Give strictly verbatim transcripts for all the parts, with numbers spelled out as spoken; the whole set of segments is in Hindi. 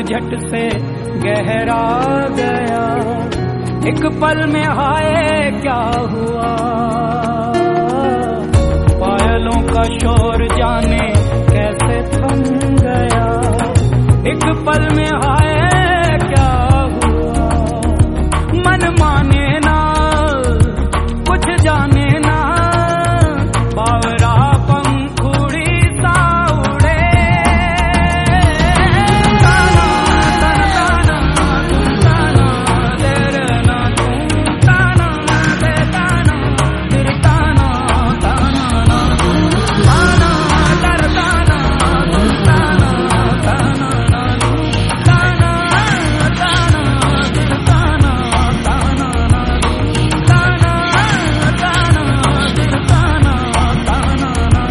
झट से गहरा गया, एक पल में हाय क्या हुआ। पायलों का शोर जाने कैसे थम गया, एक पल में हाय क्या हुआ। मन माने ना कुछ जाने ना, बावरा पंखुड़ी सा उड़े। ताना ताना ताना तेरे ना तुम, ताना दे ताना फिर ताना ताना ना ताना दर ताना ताना ताना ना ताना ताना फिर ताना ताना ना ताना ताना फिर ताना ताना ना।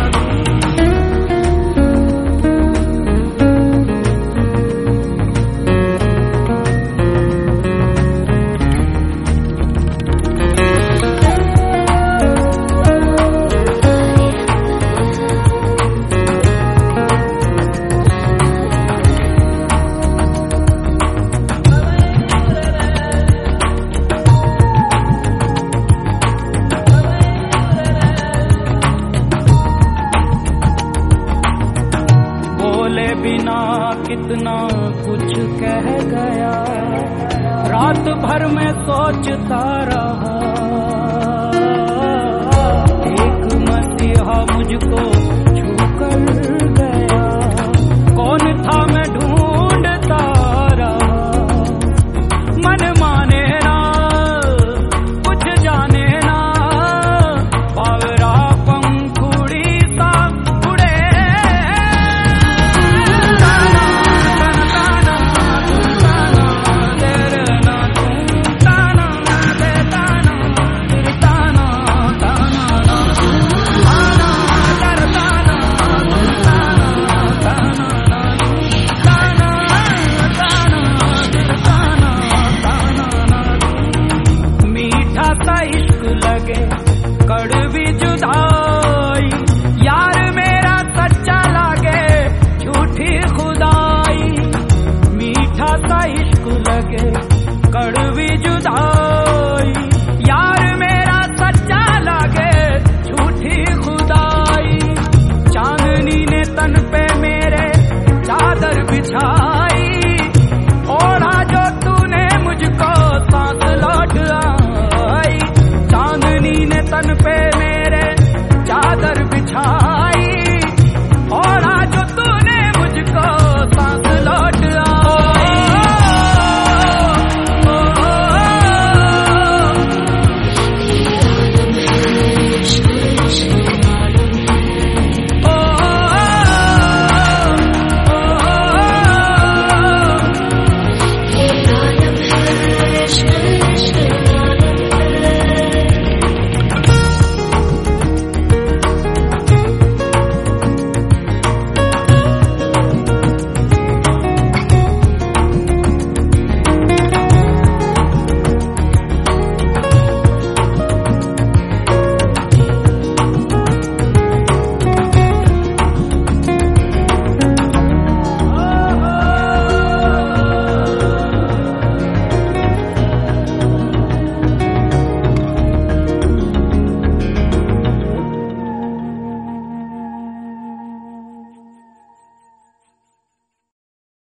बोले बिना कितना कुछ कह गया, रात भर में सोचता रहा।